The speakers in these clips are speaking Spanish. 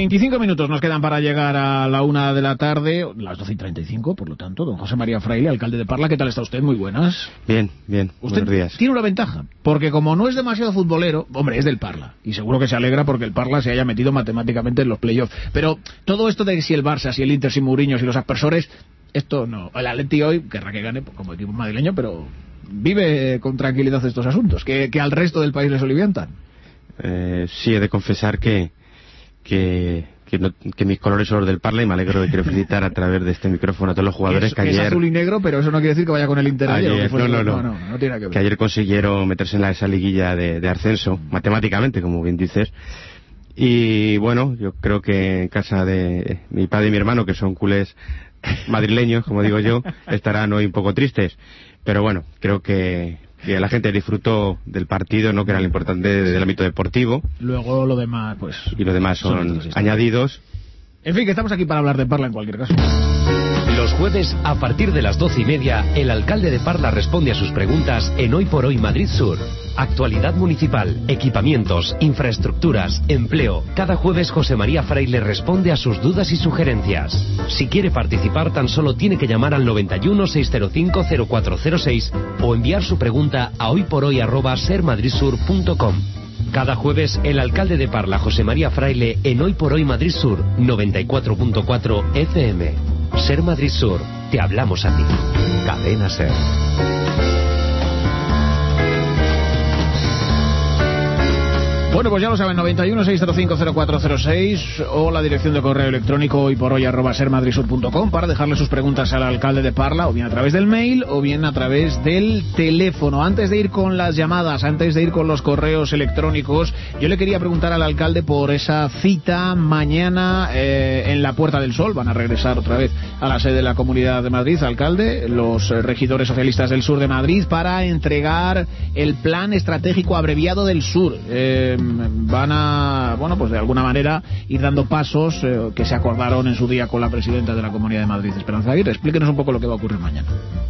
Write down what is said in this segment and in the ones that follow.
25 minutos nos quedan para llegar a la 1 de la tarde, las 12:35, por lo tanto. Don José María Fraile, alcalde de Parla, ¿qué tal está usted? Muy buenas. Bien, Usted buenos días. Tiene una ventaja, porque como no es demasiado futbolero, hombre, es del Parla, y seguro que se alegra porque el Parla se haya metido matemáticamente en los playoffs. Pero todo esto de si el Barça, si el Inter, si Mourinho, si los aspersores, esto no. El Atleti hoy querrá que gane como equipo madrileño, pero vive con tranquilidad estos asuntos, que al resto del país les olivientan. Sí, he de confesar que mis colores son los del Parla, y me alegro de quiero felicitar a través de este micrófono a todos los jugadores que ayer... Es azul y negro, pero eso no quiere decir que vaya con el Inter ayer. No tiene que ver. Que ayer consiguieron meterse en esa liguilla de ascenso, matemáticamente, como bien dices. Y bueno, yo creo que en casa de mi padre y mi hermano, que son culés madrileños, como digo yo, estarán hoy un poco tristes. Pero bueno, creo que la gente disfrutó del partido, ¿no?, que era lo importante del ámbito deportivo. Luego lo demás, pues... Y lo demás son añadidos. En fin, que estamos aquí para hablar de Parla en cualquier caso. Los jueves, a partir de las 12:30, el alcalde de Parla responde a sus preguntas en Hoy por Hoy Madrid Sur. Actualidad municipal, equipamientos, infraestructuras, empleo. Cada jueves José María Fraile responde a sus dudas y sugerencias. Si quiere participar, tan solo tiene que llamar al 91 605 0406 o enviar su pregunta a hoyporoy@sermadridsur.com. Cada jueves, el alcalde de Parla, José María Fraile, en Hoy por Hoy Madrid Sur, 94.4 FM. Ser Madrid Sur, te hablamos a ti. Cadena Ser. Bueno, pues ya lo saben, 91 605 0406 o la dirección de correo electrónico hoyporoy@sermadridsur.com para dejarle sus preguntas al alcalde de Parla, o bien a través del mail o bien a través del teléfono. Antes de ir con las llamadas, antes de ir con los correos electrónicos, yo le quería preguntar al alcalde por esa cita mañana en la Puerta del Sol. Van a regresar otra vez a la sede de la Comunidad de Madrid, alcalde, los regidores socialistas del sur de Madrid, para entregar el plan estratégico abreviado del sur. Van a, bueno, pues de alguna manera ir dando pasos que se acordaron en su día con la presidenta de la Comunidad de Madrid, Esperanza Aguirre. Explíquenos un poco lo que va a ocurrir mañana.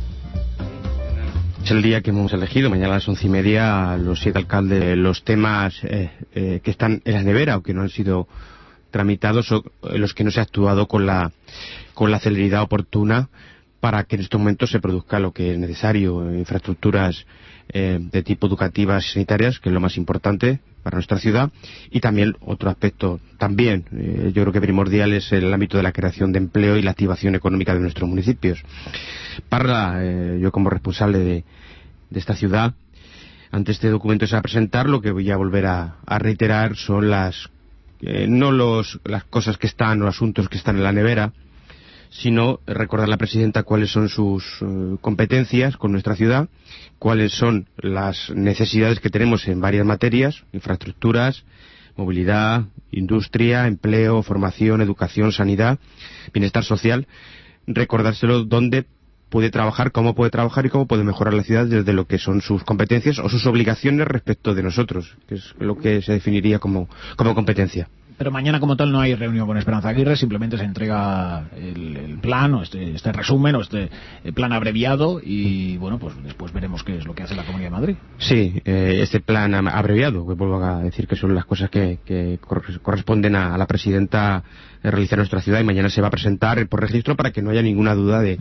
Es el día que hemos elegido, mañana a las 11:30, los 7 alcaldes, los temas que están en la nevera o que no han sido tramitados, o los que no se ha actuado con la celeridad oportuna para que en estos momentos se produzca lo que es necesario, infraestructuras de tipo educativas y sanitarias, que es lo más importante para nuestra ciudad, y también otro aspecto también yo creo que primordial es el ámbito de la creación de empleo y la activación económica de nuestros municipios. Parla, yo como responsable de esta ciudad, ante este documento se va a presentar, lo que voy a volver a reiterar son las cosas que están o asuntos que están en la nevera, sino recordar a la presidenta cuáles son sus competencias con nuestra ciudad, cuáles son las necesidades que tenemos en varias materias, infraestructuras, movilidad, industria, empleo, formación, educación, sanidad, bienestar social, recordárselo dónde puede trabajar, cómo puede trabajar y cómo puede mejorar la ciudad desde lo que son sus competencias o sus obligaciones respecto de nosotros, que es lo que se definiría como competencia. Pero mañana como tal no hay reunión con Esperanza Aguirre, simplemente se entrega el plan o este resumen o este plan abreviado y bueno, pues después veremos qué es lo que hace la Comunidad de Madrid. Sí, este plan abreviado, que vuelvo a decir que son las cosas que corresponden a la presidenta realizar en nuestra ciudad, y mañana se va a presentar por registro para que no haya ninguna duda de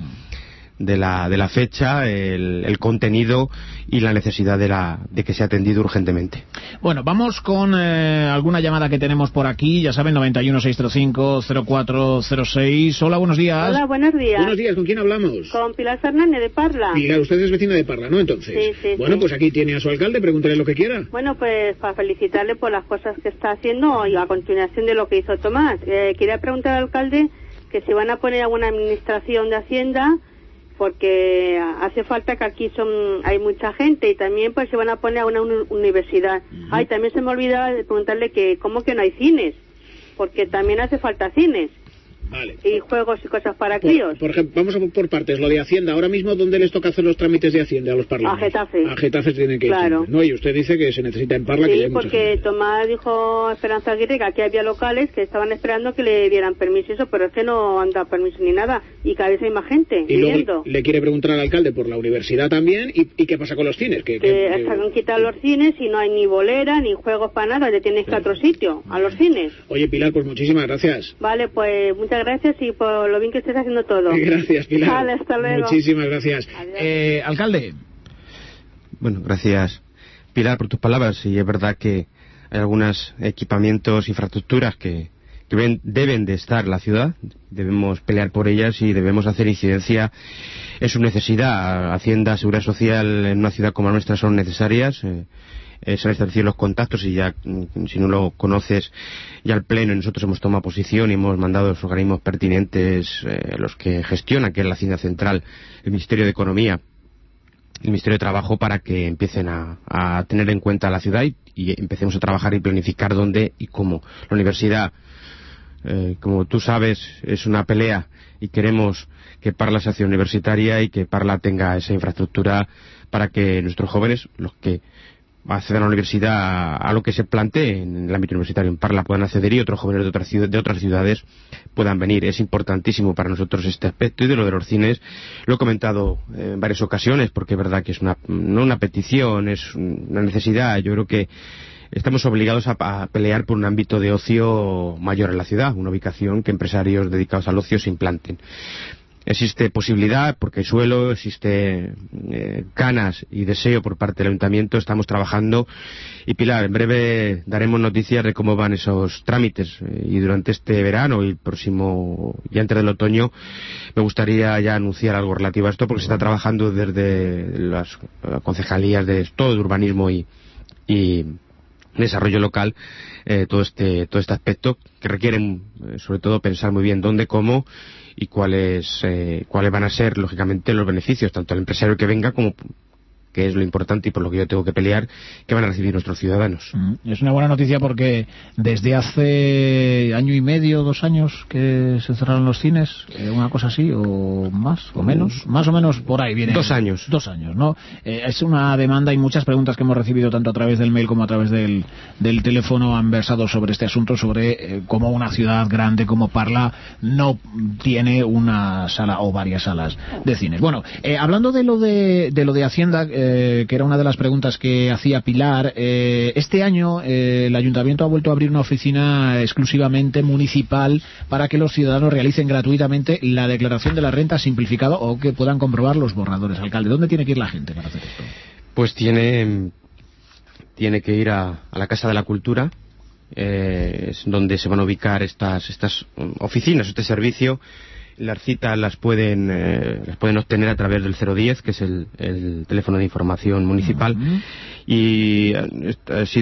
la fecha, el contenido y la necesidad de que sea atendido urgentemente. Bueno, vamos con alguna llamada que tenemos por aquí. Ya saben, 91 605 0406. Hola, buenos días. Hola, buenos días. Buenos días, ¿con quién hablamos? Con Pilar Fernández de Parla. Pilar, usted es vecina de Parla, ¿no? Entonces. Sí. Bueno, pues aquí tiene a su alcalde, pregúntele lo que quiera. Bueno, pues para felicitarle por las cosas que está haciendo y a continuación de lo que hizo Tomás. Quería preguntar al alcalde que si van a poner alguna administración de Hacienda, porque hace falta, que aquí hay mucha gente, y también pues se van a poner a una universidad. Ay, también se me olvidaba de preguntarle que cómo que no hay cines, porque también hace falta cines. Vale. Y juegos y cosas para críos. Por ejemplo, vamos por partes. Lo de Hacienda. Ahora mismo, ¿dónde les toca hacer los trámites de Hacienda a los parlamentarios? A Getafe. A Getafe tienen que ir. Claro. No, y usted dice que se necesita en Parla. Sí, que ya hay mucha porque gente. Tomás dijo a Esperanza Aguirre que aquí había locales que estaban esperando que le dieran permiso y eso, pero es que no han dado permiso ni nada. Y cada vez hay más gente Y viviendo. luego le quiere preguntar al alcalde por la universidad también. ¿Y qué pasa con los cines? Que se han quitado los cines y no hay ni bolera ni juegos para nada. Le tienes que ir a otro sitio, a los cines. Oye, Pilar, pues muchísimas gracias. Vale, pues muchas gracias y por lo bien que estés haciendo todo. Gracias, Pilar. Vale, hasta luego. Muchísimas gracias. Alcalde. Bueno, gracias, Pilar, por tus palabras. Y es verdad que hay algunos equipamientos, infraestructuras que deben de estar en la ciudad. Debemos pelear por ellas y debemos hacer incidencia en su necesidad. Hacienda, Seguridad Social en una ciudad como la nuestra son necesarias. Se han establecido los contactos y ya, si no lo conoces, ya al Pleno y nosotros hemos tomado posición y hemos mandado a los organismos pertinentes, los que gestionan, que es la Hacienda Central, el Ministerio de Economía, el Ministerio de Trabajo, para que empiecen a tener en cuenta la ciudad y empecemos a trabajar y planificar dónde y cómo. La universidad, como tú sabes, es una pelea y queremos que Parla sea ciudad universitaria y que Parla tenga esa infraestructura para que nuestros jóvenes, los que acceden a la universidad a lo que se plantee en el ámbito universitario en Parla, puedan acceder y otros jóvenes de otras ciudades puedan venir. Es importantísimo para nosotros este aspecto. Y de lo de los cines lo he comentado en varias ocasiones, porque es verdad que es no una petición, es una necesidad. Yo creo que estamos obligados a pelear por un ámbito de ocio mayor en la ciudad, una ubicación que empresarios dedicados al ocio se implanten. Existe posibilidad, porque hay suelo, existe ganas y deseo por parte del Ayuntamiento. Estamos trabajando y, Pilar, en breve daremos noticias de cómo van esos trámites, y durante este verano y el próximo, y antes del otoño, me gustaría ya anunciar algo relativo a esto, porque se está trabajando desde las concejalías de todo, de urbanismo y desarrollo local, todo este aspecto, que requieren sobre todo pensar muy bien dónde, cómo y cuáles van a ser, lógicamente, los beneficios, tanto al empresario que venga como, que es lo importante y por lo que yo tengo que pelear, que van a recibir nuestros ciudadanos. Es una buena noticia, porque desde hace año y medio, 2 años que se cerraron los cines, una cosa así, o más, o menos, más o menos por ahí viene. 2 años. 2 años, ¿no? Es una demanda y muchas preguntas que hemos recibido tanto a través del mail como a través del teléfono han versado sobre este asunto, sobre cómo una ciudad grande como Parla no tiene una sala o varias salas de cines. Bueno, hablando de lo de Hacienda, que era una de las preguntas que hacía Pilar, este año el Ayuntamiento ha vuelto a abrir una oficina exclusivamente municipal para que los ciudadanos realicen gratuitamente la declaración de la renta simplificada o que puedan comprobar los borradores. Alcalde, ¿dónde tiene que ir la gente para hacer esto? Pues tiene que ir a la Casa de la Cultura, es donde se van a ubicar estas oficinas, este servicio. Las citas las pueden obtener a través del 010, que es el teléfono de información municipal. Y esto ha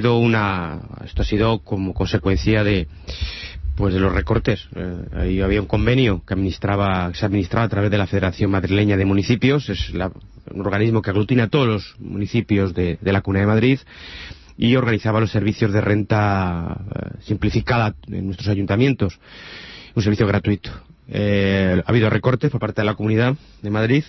sido como consecuencia de los recortes. Ahí había un convenio que se administraba a través de la Federación Madrileña de Municipios. Es un organismo que aglutina a todos los municipios de la Comunidad de Madrid y organizaba los servicios de renta simplificada en nuestros ayuntamientos. Un servicio gratuito. Ha habido recortes por parte de la Comunidad de Madrid.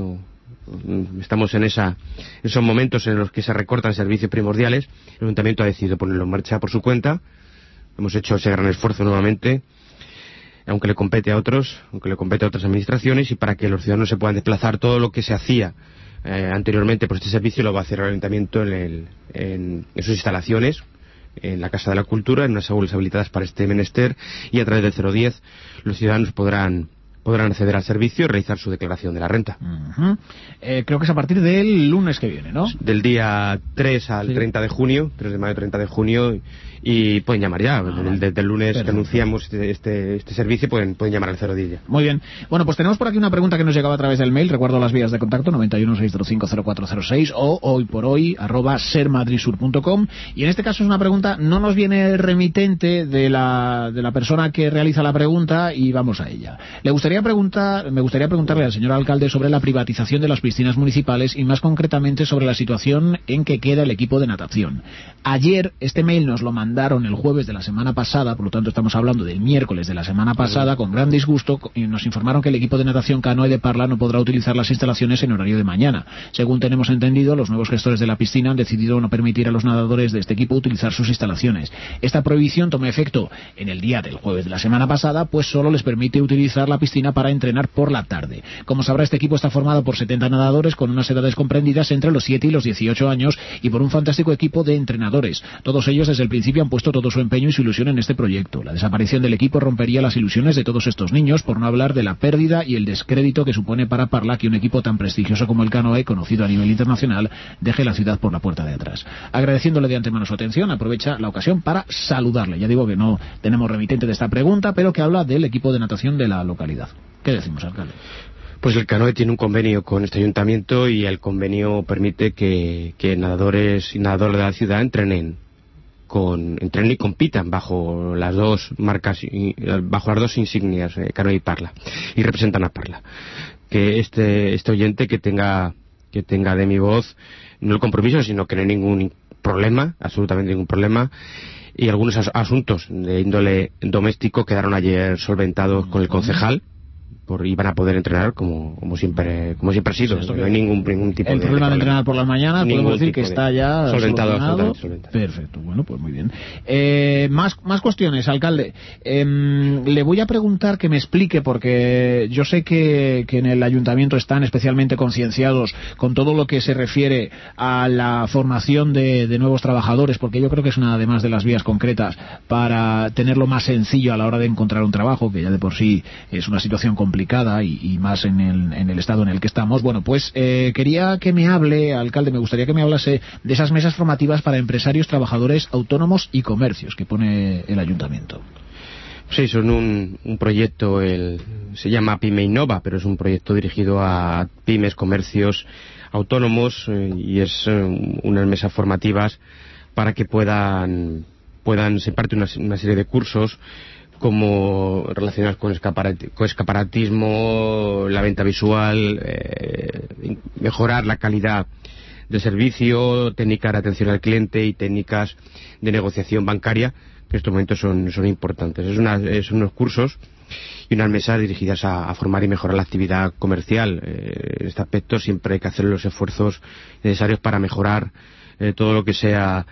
Estamos en esos momentos en los que se recortan servicios primordiales. El Ayuntamiento ha decidido ponerlo en marcha por su cuenta. Hemos hecho ese gran esfuerzo nuevamente, aunque le compete a otras administraciones, y para que los ciudadanos se puedan desplazar. Todo lo que se hacía anteriormente por este servicio lo va a hacer el Ayuntamiento en sus instalaciones, en la Casa de la Cultura, en unas aulas habilitadas para este menester, y a través del 010 los ciudadanos podrán acceder al servicio y realizar su declaración de la renta. Creo que es a partir del lunes que viene, ¿no? Del día 3 al 30 de junio, 3 de mayo, 30 de junio, y pueden llamar ya. Desde el lunes que anunciamos este servicio, pueden llamar al 010 ya. Muy bien. Bueno, pues tenemos por aquí una pregunta que nos llegaba a través del mail. Recuerdo las vías de contacto: 91-605-0406 o hoyporhoy@sermadridsur.com. Y en este caso es una pregunta, no nos viene remitente de la persona que realiza la pregunta, y vamos a ella. Le gustaría gustaría preguntarle al señor alcalde sobre la privatización de las piscinas municipales y más concretamente sobre la situación en que queda el equipo de natación. Ayer, este mail nos lo mandaron el jueves de la semana pasada, por lo tanto estamos hablando del miércoles de la semana pasada, con gran disgusto, y nos informaron que el equipo de natación Canoe de Parla no podrá utilizar las instalaciones en horario de mañana. Según tenemos entendido, los nuevos gestores de la piscina han decidido no permitir a los nadadores de este equipo utilizar sus instalaciones. Esta prohibición toma efecto en el día del jueves de la semana pasada, pues solo les permite utilizar la piscina para entrenar por la tarde. Como sabrá, este equipo está formado por 70 nadadores con unas edades comprendidas entre los 7 y los 18 años y por un fantástico equipo de entrenadores. Todos ellos desde el principio han puesto todo su empeño y su ilusión en este proyecto. La desaparición del equipo rompería las ilusiones de todos estos niños, por no hablar de la pérdida y el descrédito que supone para Parla que un equipo tan prestigioso como el Canoe, conocido a nivel internacional, deje la ciudad por la puerta de atrás. Agradeciéndole de antemano su atención, aprovecha la ocasión para saludarle. Ya digo que no tenemos remitente de esta pregunta, pero que habla del equipo de natación de la localidad. ¿Qué decimos, alcalde? Pues el Canoe tiene un convenio con este ayuntamiento y el convenio permite que nadadores y nadadoras de la ciudad entrenen y compitan bajo las dos marcas, bajo las dos insignias, Canoe y Parla, y representan a Parla. Que este oyente que tenga de mi voz no el compromiso, sino que no hay ningún problema, absolutamente ningún problema, y algunos asuntos de índole doméstico quedaron ayer solventados con el concejal y van a poder entrenar como siempre ha sido. No hay ningún tipo el problema de entrenar por las mañanas, podemos decir que está ya solventado. Perfecto, bueno, pues muy bien. Más cuestiones, alcalde. Le voy a preguntar que me explique, porque yo sé que en el ayuntamiento están especialmente concienciados con todo lo que se refiere a la formación de nuevos trabajadores, porque yo creo que es una además de las vías concretas para tenerlo más sencillo a la hora de encontrar un trabajo, que ya de por sí es una situación complicada y más en el estado en el que estamos. Bueno, pues quería que me hable, alcalde, me gustaría que me hablase de esas mesas formativas para empresarios, trabajadores autónomos y comercios que pone el ayuntamiento. Sí, son un proyecto, se llama Pyme Innova, pero es un proyecto dirigido a pymes, comercios autónomos, y es unas mesas formativas para que puedan se imparte una serie de cursos como relacionados con escaparatismo, la venta visual, mejorar la calidad de servicio, técnicas de atención al cliente y técnicas de negociación bancaria, que en estos momentos son importantes. Son unos cursos y unas mesas dirigidas a formar y mejorar la actividad comercial. En este aspecto siempre hay que hacer los esfuerzos necesarios para mejorar todo lo que sea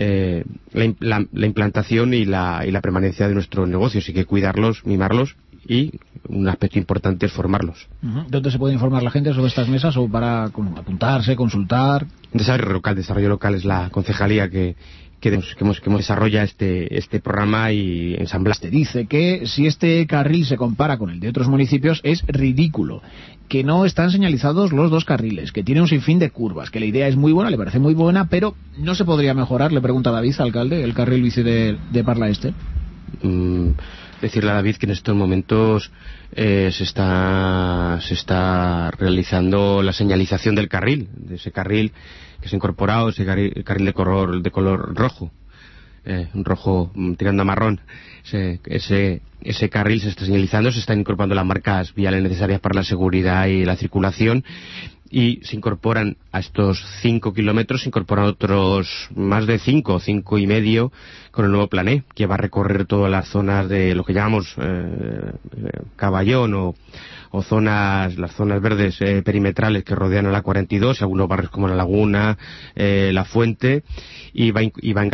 la implantación y la permanencia de nuestros negocios. Hay que cuidarlos, mimarlos, y un aspecto importante es formarlos. ¿Dónde se puede informar la gente sobre estas mesas o para apuntarse, consultar? Desarrollo local es la concejalía que desarrolla este programa y ensambla. Dice que si este carril se compara con el de otros municipios es ridículo, que no están señalizados los dos carriles, que tiene un sinfín de curvas, que la idea es muy buena, le parece muy buena, pero ¿no se podría mejorar? Le pregunta David, alcalde, el carril bici de Parla Este. Decirle a David que en estos momentos se está realizando la señalización del carril, de ese carril que se ha incorporado, ese carril de color rojo, un rojo tirando a marrón. Ese carril se está señalizando, se están incorporando las marcas viales necesarias para la seguridad y la circulación, y se incorporan a estos 5 kilómetros, se incorporan otros más de 5 y medio con el nuevo plané, que va a recorrer todas las zonas de lo que llamamos Caballón o las zonas verdes perimetrales que rodean a la 42, algunos barrios como La Laguna, La Fuente, y va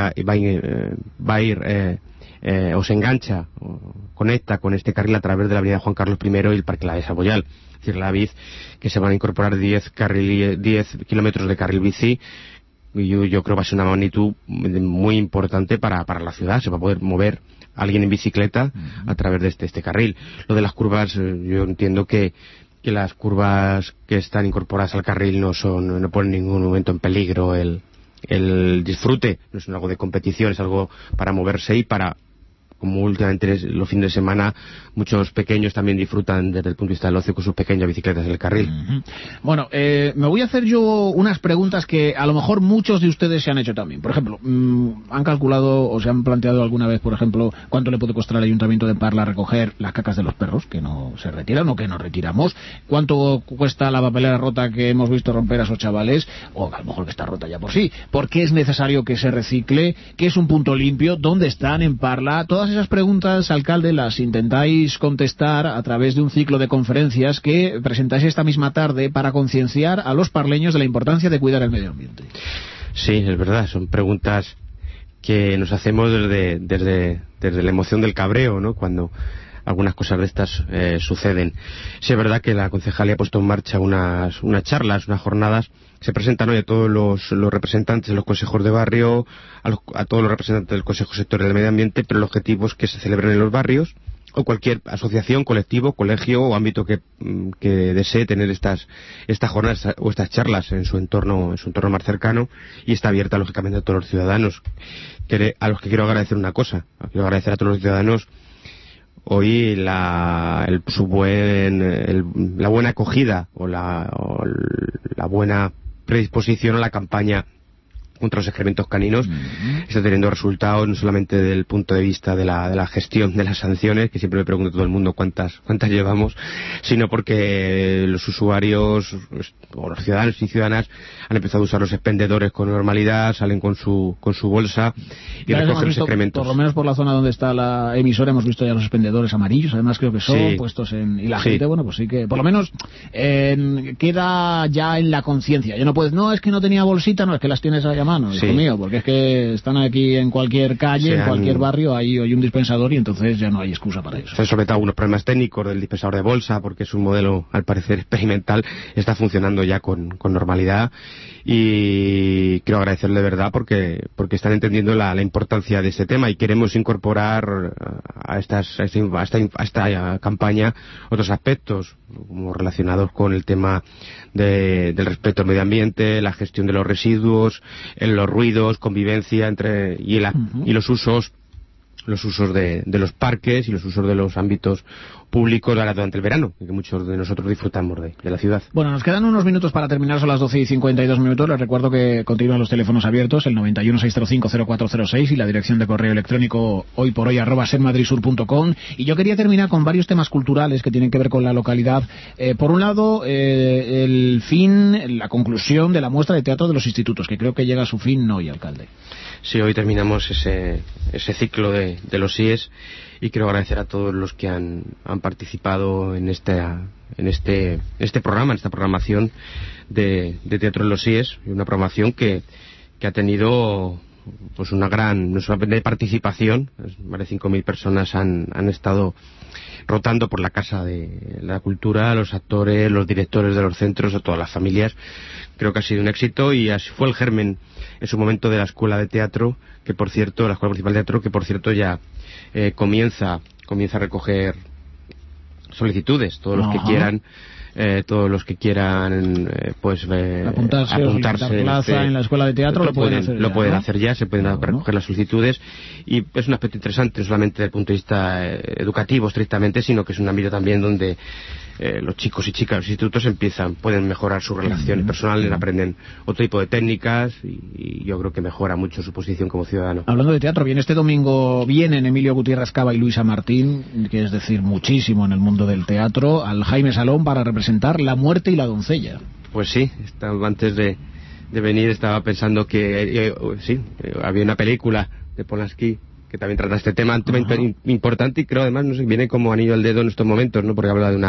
a ir o se engancha o conecta con este carril a través de la avenida Juan Carlos I y el Parque La de Saboyal. Es decir, la Vid, que se van a incorporar 10 kilómetros de carril bici, y yo creo que va a ser una magnitud muy importante para la ciudad. Se va a poder mover alguien en bicicleta a través de este carril. Lo de las curvas, yo entiendo que las curvas que están incorporadas al carril no ponen en ningún momento en peligro el disfrute. No es algo de competición, es algo para moverse y para como últimamente los fines de semana muchos pequeños también disfrutan desde el punto de vista del ocio con sus pequeñas bicicletas en el carril. Bueno, me voy a hacer yo unas preguntas que a lo mejor muchos de ustedes se han hecho también. Por ejemplo, ¿han calculado o se han planteado alguna vez, por ejemplo, cuánto le puede costar al Ayuntamiento de Parla recoger las cacas de los perros que no se retiran o que no retiramos? ¿Cuánto cuesta la papelera rota que hemos visto romper a esos chavales? O a lo mejor que está rota ya por sí. ¿Por qué es necesario que se recicle? ¿Qué es un punto limpio? ¿Dónde están en Parla? Todas esas preguntas, alcalde, las intentáis contestar a través de un ciclo de conferencias que presentáis esta misma tarde para concienciar a los parleños de la importancia de cuidar el medio ambiente. Sí, es verdad, son preguntas que nos hacemos desde la emoción del cabreo, ¿no? Cuando algunas cosas de estas suceden. Sí, es verdad que la concejalía ha puesto en marcha unas charlas, unas jornadas. Se presentan hoy a todos los representantes de los consejos de barrio, a todos los representantes del Consejo Sectorial del Medio Ambiente, pero el objetivo es que se celebren en los barrios o cualquier asociación, colectivo, colegio o ámbito que desee tener estas jornadas o estas charlas en su entorno más cercano, y está abierta lógicamente a todos los ciudadanos, a los que quiero agradecer una cosa. Quiero agradecer a todos los ciudadanos hoy la buena acogida o la buena predisposición a la campaña contra los excrementos caninos. Está teniendo resultados no solamente desde el punto de vista de la gestión de las sanciones, que siempre me pregunta todo el mundo cuántas llevamos, sino porque los usuarios o los ciudadanos y ciudadanas han empezado a usar los expendedores con normalidad, salen con su bolsa y recogen los excrementos. Por lo menos por la zona donde está la emisora hemos visto ya los expendedores amarillos, además creo que son puestos y la gente, bueno, pues sí que por lo menos queda ya en la conciencia. Ya no puedes, no, es que no tenía bolsita, no, es que las tienes ahí a mano, hijo mío, porque es que están aquí en cualquier calle, en cualquier barrio, hay un dispensador y entonces ya no hay excusa para eso. Se han solventado algunos problemas técnicos del dispensador de bolsa, porque es un modelo, al parecer, experimental, está funcionando ya con normalidad, y quiero agradecerle de verdad porque están entendiendo la importancia de este tema, y queremos incorporar a esta campaña otros aspectos como relacionados con el tema del respeto al medio ambiente, la gestión de los residuos, los ruidos, convivencia y los usos de los parques y los usos de los ámbitos públicos ahora durante el verano, que muchos de nosotros disfrutamos de la ciudad. Bueno, nos quedan unos minutos para terminar, son las 12:52. Les recuerdo que continúan los teléfonos abiertos, el 91-605-0406 y la dirección de correo electrónico hoyporoy@sermadridsur.com. Y yo quería terminar con varios temas culturales que tienen que ver con la localidad. Por un lado, la conclusión de la muestra de teatro de los institutos, que creo que llega a su fin hoy, alcalde. Sí, hoy terminamos ese ciclo de los IES, y quiero agradecer a todos los que han participado en este programa, en esta programación de teatro en los IES, una programación que ha tenido pues una gran, no solamente de participación, más de 5.000 personas han estado rotando por la Casa de la Cultura, los actores, los directores de los centros, a todas las familias. Creo que ha sido un éxito, y así fue el germen en su momento de la Escuela de Teatro, que por cierto, la Escuela Municipal de Teatro, que por cierto ya comienza a recoger solicitudes. Todos los que quieran apuntarse plaza en la Escuela de Teatro lo pueden hacer ya, se pueden recoger las solicitudes, y es un aspecto interesante no solamente desde el punto de vista educativo estrictamente, sino que es un ámbito también donde los chicos y chicas de los institutos pueden mejorar sus relaciones personales, aprenden otro tipo de técnicas, y yo creo que mejora mucho su posición como ciudadano. Hablando de teatro, este domingo vienen Emilio Gutiérrez Cava y Luisa Martín, que es decir muchísimo en el mundo del teatro, al Jaime Salón para representar La muerte y la doncella. Pues sí, antes de venir estaba pensando que había una película de Polanski que también trata este tema, un tema importante, y creo además viene como anillo al dedo en estos momentos, ¿no? Porque habla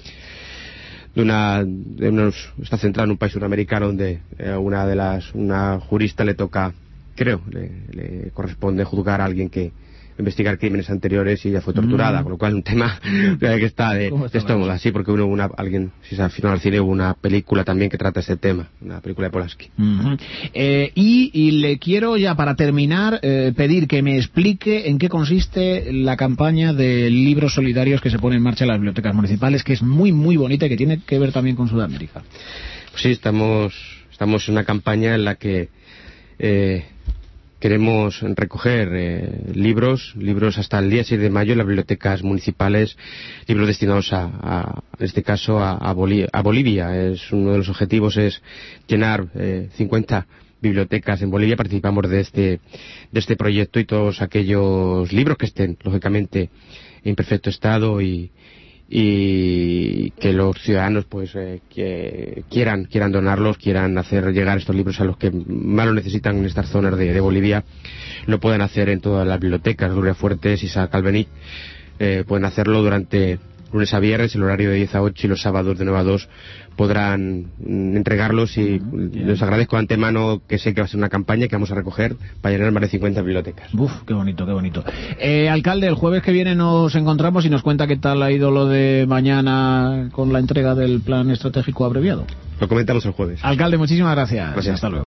está centrado en un país sudamericano donde una jurista le toca, le corresponde juzgar a alguien que investigar crímenes anteriores, y ella fue torturada, con lo cual un tema que está de esto moda, sí, porque si se aficionó al cine, hubo una película también que trata este tema, una película de Polanski. Y le quiero ya para terminar pedir que me explique en qué consiste la campaña de libros solidarios que se pone en marcha en las bibliotecas municipales, que es muy muy bonita y que tiene que ver también con Sudamérica. Pues sí, estamos en una campaña en la que queremos recoger libros hasta el día 6 de mayo en las bibliotecas municipales, libros destinados en este caso a Bolivia. Uno de los objetivos es llenar 50 bibliotecas en Bolivia. Participamos de este proyecto, y todos aquellos libros que estén lógicamente en perfecto estado y que los ciudadanos pues que quieran donarlos, quieran hacer llegar estos libros a los que más lo necesitan en estas zonas de Bolivia, lo pueden hacer en todas las bibliotecas, Gloria Fuertes, Isaac Albeniz. Pueden hacerlo durante lunes a viernes, el horario de 10 a 8, y los sábados de 9 a 2 podrán entregarlos, y les agradezco de antemano, que sé que va a ser una campaña que vamos a recoger para llenar más de 50 bibliotecas. Uf, qué bonito, qué bonito. Alcalde, el jueves que viene nos encontramos y nos cuenta qué tal ha ido lo de mañana con la entrega del plan estratégico abreviado. Lo comentamos el jueves. Alcalde, muchísimas gracias. Gracias. Hasta luego.